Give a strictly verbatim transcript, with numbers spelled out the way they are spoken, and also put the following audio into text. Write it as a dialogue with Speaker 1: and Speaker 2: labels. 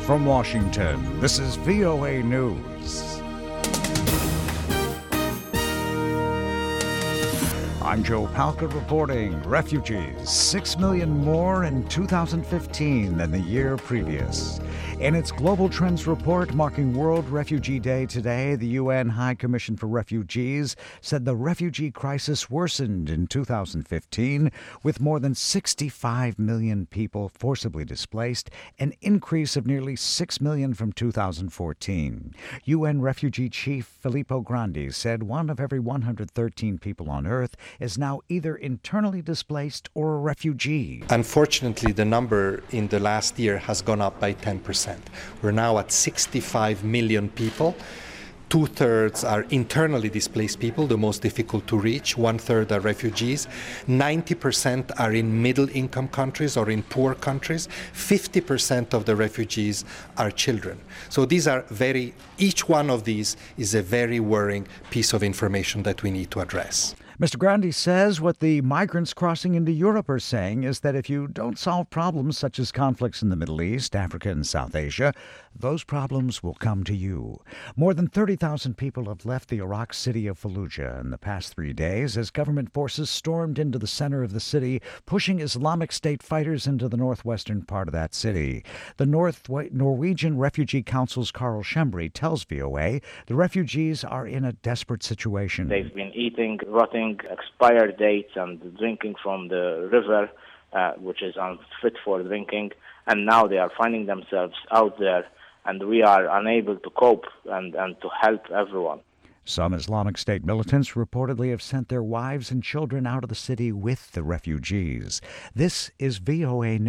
Speaker 1: From Washington, this is V O A News. I'm Joe Palca reporting. Refugees, six million more in two thousand fifteen than the year previous. In its Global Trends report marking World Refugee Day today, the U N High Commission for Refugees said the refugee crisis worsened in two thousand fifteen, with more than sixty-five million people forcibly displaced, an increase of nearly six million from two thousand fourteen. U N Refugee Chief Filippo Grandi said one of every one hundred thirteen people on Earth is now either internally displaced or a refugee.
Speaker 2: Unfortunately, the number in the last year has gone up by ten percent. We're now at sixty-five million people. Two-thirds are internally displaced people, the most difficult to reach. One-third are refugees. ninety percent are in middle-income countries or in poor countries. fifty percent of the refugees are children. So these are very, each one of these is a very worrying piece of information that we need to address.
Speaker 1: Mister Grandi says what the migrants crossing into Europe are saying is that if you don't solve problems such as conflicts in the Middle East, Africa, and South Asia, those problems will come to you. More than thirty thousand people have left the Iraq city of Fallujah in the past three days as government forces stormed into the center of the city, pushing Islamic State fighters into the northwestern part of that city. The North Norwegian Refugee Council's Carl Schembri tells V O A the refugees are in a desperate situation.
Speaker 3: They've been eating, rotting, expired dates and drinking from the river, uh, which is unfit for drinking, and now they are finding themselves out there, and we are unable to cope and, and to help everyone.
Speaker 1: Some Islamic State militants reportedly have sent their wives and children out of the city with the refugees. This is V O A News.